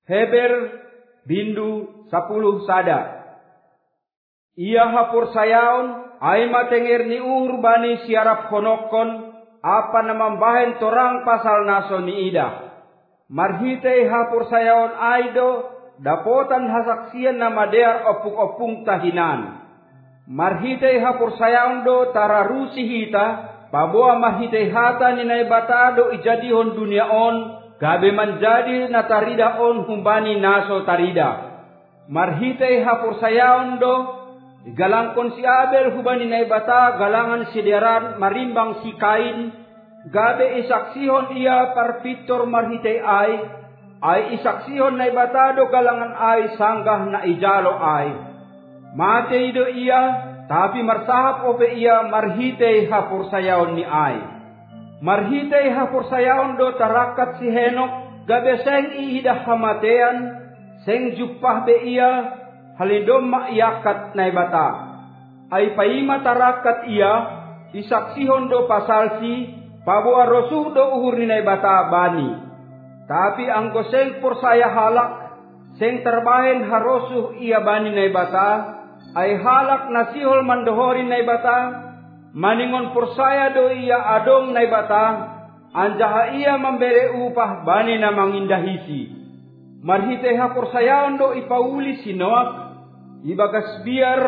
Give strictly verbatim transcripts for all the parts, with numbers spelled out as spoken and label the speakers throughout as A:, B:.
A: Heber bindu sapuluh sada. Ia hapur sayaon ay matenger ni ur bani siarap honokon apa namambahen torang pasal naso ni ida. Marhitei hapur sayaon aido dapotan hasaksian nama dear opung-opung tahinan. Marhitei hapur sayaon do tararusi hita paboa marhitei hata ni naibata do ijadihon dunia on gabe manjadi na tarida on humbani naso tarida. Marhitei hapur sayaon do galangkon si Abel hubani naibata galangan si deran marimbang si Kain gabe isaksihon ia parpitor marhitei ay ay isaksihon naibata do galangan ay sanggah na ijalo ay mate ido iya tapi marsahap ope ia marhitei hapur sayaon ni ay. Marhitei hapur sayaon do tarakat si Henok gabe seng iidah hamatean seng jupah be ia halindom maiyakat naibata ay paima tarakat ia isaksihon do pasal si paboa rosuh do uhur ni naibata bani tapi angko seng pursaya halak seng terbahen harosuh ia bani naibata ay halak nasihol mandohori naibata maningon pursaya do ia adong naibata anjaha ia membere upah bani na mangindahisi. Marhitei hapur sayaon do ipauli si Noak ibagas biar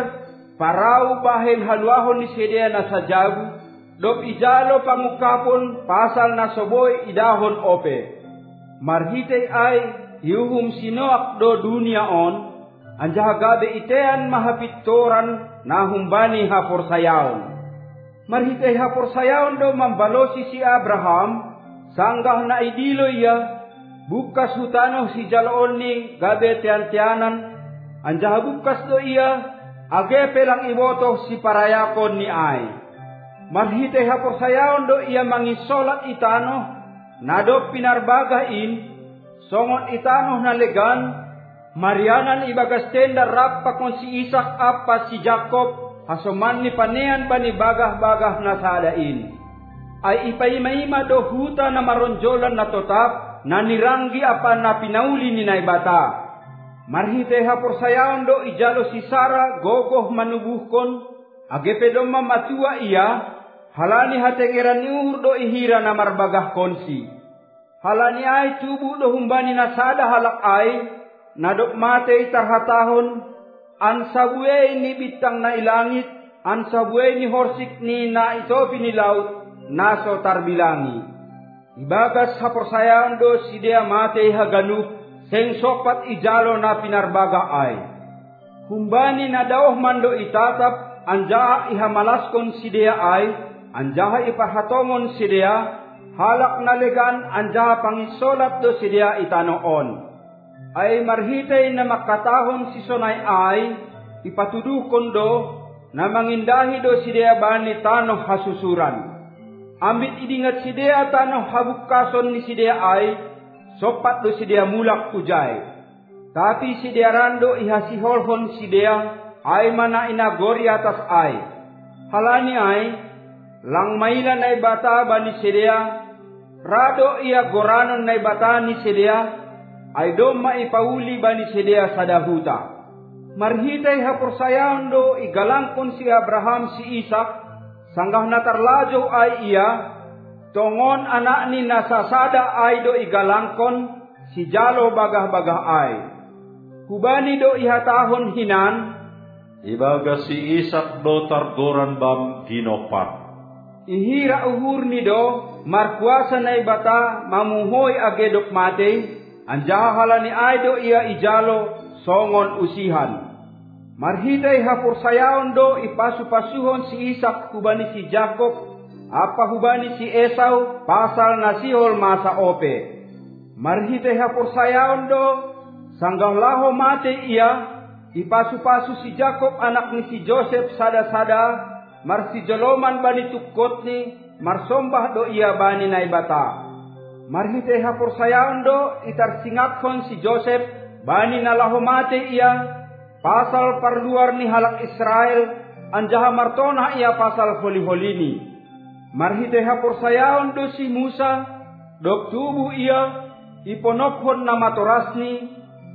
A: parau bahen haluahon ni sedea na sajabu dop ijalo pangukapon pasal na soboy idahon ope. Marhitei ay iuhum si Noak do dunia on anjaha gabe itean mahapitoran na humbani hapur sayaon. Marhitei hapur sayaon do mambalosi si Abraham sanggah na idilo ia bukas hutano si jaloon ni gabe tian-tianan anjaha bukas do ia age pelang iboto si parayakon ni ay. Marhitei hapur sayaon do ia mangisolat itano nado pinarbagain songon itano na legan marianan ibagas tenda rap pakon si Isak apa si Jakob hasoman ni panean bani bagah-bagah na sadain ay ipaima-ima do huta na maronjolan na totap na niranggi apa na pinauli ni naibata. Marhitei hapur sayaon do ijalo si Sara gogoh manubuhkon agepe do mamatua ia halani hatengeran niur do ihira na marbagah konsi halani ay tubuh do humbani na sada halak ay nadok matei tarhatahon ansabue ni bitang na ilangit ansabue ni horsik ni na itopi ni laut naso tarbilangi ibagas hapur sayaon do sidea matei haganup seng sopat ijalo na pinarbaga ay humbani na daoh mando itatap anjaha ihamalaskon sidea ay anjaha ipahatongon sidea halak na legan anjaha pangisolat do sidea itanoon ay marhitei na makatahon si sonay ay ipatudukon do na mangindahi do sidea bani tanoh hasusuran ambit idingat sidea tanoh habukason ni sidea ay sopat do sidea mulak kujay tapi sidea rando ihasiholhon sidea ay mana inagori atas ay halani ay lang maila na ibata bani sidea rado ia goranon na ibata ni sidea ay do maipauli bani sidea sadahuta. Marhitei hapur sayaon do igalangkon si Abraham si Isak sanggah natarlajo ay ia tongon anak ni nasasada ay do igalangkon si jalo bagah-bagah ay kubani do ihatahon hinan
B: ibaga si Isak do targoran bam ginopat
A: ihira uhur ni do markuasa na ibata mamuhoy agedok matei anjaha halani aydo ia ijalo songon usihan. Marhitei hapur sayaon do ipasu-pasuhon si Isak hubani si Jakob apa hubani si Esau pasal nasihol masa ope. Marhitei hapur sayaon do sanggah laho mate ia ipasu-pasu si Jakob anak ni si Joseph sada-sada mar si joloman bani tukot ni marsombah do ia bani naibata. Marhitei hapur sayaon do itarsingakhon si Joseph bani nalahomate ia pasal parluar ni halak Israel anjaha martona ia pasal holi-holini. Marhitei hapur sayaon do si Musa dok tubuh ia iponophon nama torasni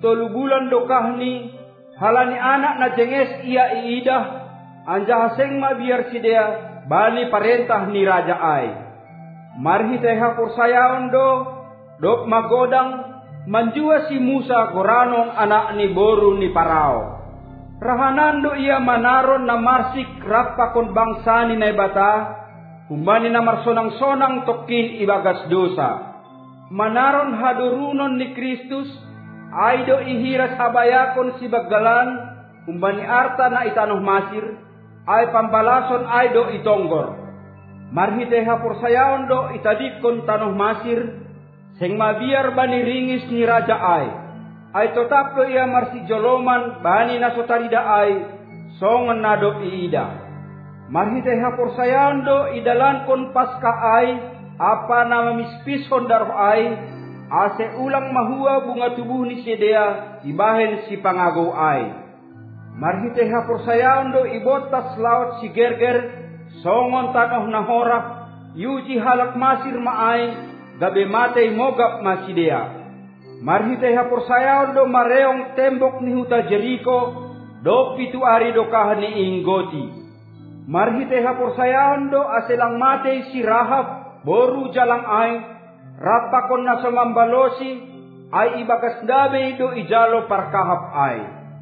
A: tolu bulan dokah ni halani anak na jenges ia iidah anjaha seng mabiar sidea bani parentah ni raja ai. Marhi teh hapur sayaon do dok magodang manjua si Musa goranong anak ni boru ni Parao. Rahanando ia manaron na marsik rapakon bangsa ni naibata kumbani na marsonang-sonang tokin ibagas dosa. Manaron hadurunon ni Kristus aido ihiras habayakon si bagalan kumbani arta na itanoh masir ay pambalason aido itonggor. Marhite hapur sayaon do itadikon tanoh masir seng mabiar bani ringis ni raja ay. Ay tetap do ia marsi joloman bani nasotarida ay songon nado iida. Marhite hapur sayaon do idalan kon paska ay apa nama mispison daro ay ase ulang mahua bunga tubuh ni sedea ibahen si pangago ay. Marhite hapur sayaon do ibotas laut si gerger songon tanoh nahora yuji halak masir maay gabe matay mogap masidea. Marhite hapur sayaon do mareong tembok ni huta Jericho do pitu ari do kahan ni inggoti. Marhite hapur sayaon do aselang matay si Rahab boru jalang ay rapakon na sumambalosi ay ibagas dabe do ijalo parkahap ay.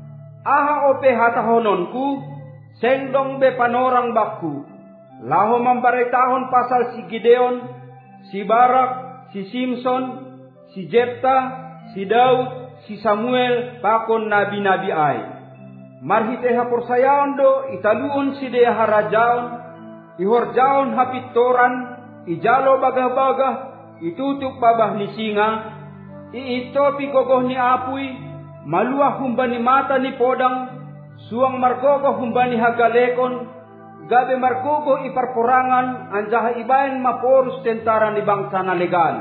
A: Aha ope hatahononku sengdong be panorang bakku laho mambaretahon pasal si Gideon, si Barak, si Simson, si Jepta, si Daud, si Samuel, pakon nabi-nabi ay. Marhite hapur sayaon do italuon si dea harajaon, ihorjaon hapitoran, ijalo bagah-bagah, itutuk babah ni singa, iitopi gogoh ni apuy, maluah humbani mata ni podang, suang margogo humbani hagalekon, gabe margogo iparporangan, anjaha ibayan maporus tentara ni bangsa na legal.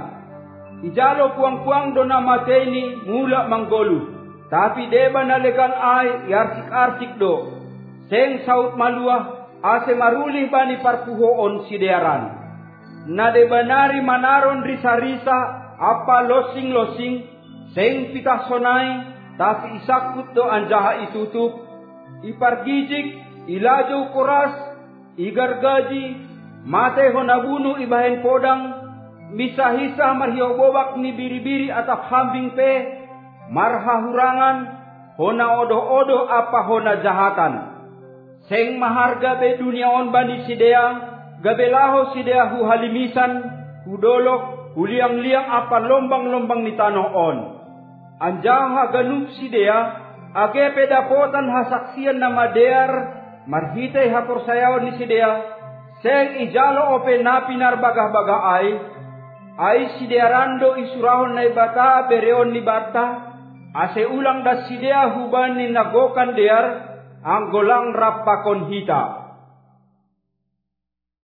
A: Ijalo kuang-kuang do na matay ni mula manggolu. Tapi deba na legal ay yarsik-arsik do. Seng saut maluah ase marulih bani parpuhoon si dearan. Na deba nari manaron risa-risa apa losing-losing. Seng pitah sonay tapi isakut do anjaha itutup. Ipargijik, ilajo kuras, igargaji, matay honabuno ibahen podang. Misa-hisa marhiyo bobak ni biri-biri atap hambing pe, marhahurangan, hona odo-odo apa hona jahatan. Seng maharga be duniaon bani sidea, gabelaho sidea hu halimisan, hudolok, huliang-liang apa lombang-lombang ni tanoon. Anjaha ganup sidea, age pedapotan hasaksian na madear, marhitay hapur sayawan ni sidea, seng ijalo ope napinar bagah-bagah ay, ay sidearando isurahon na ibata bereon ni bata ase ulang das sidea huban ni nagokan dear ang golang rapakon hita.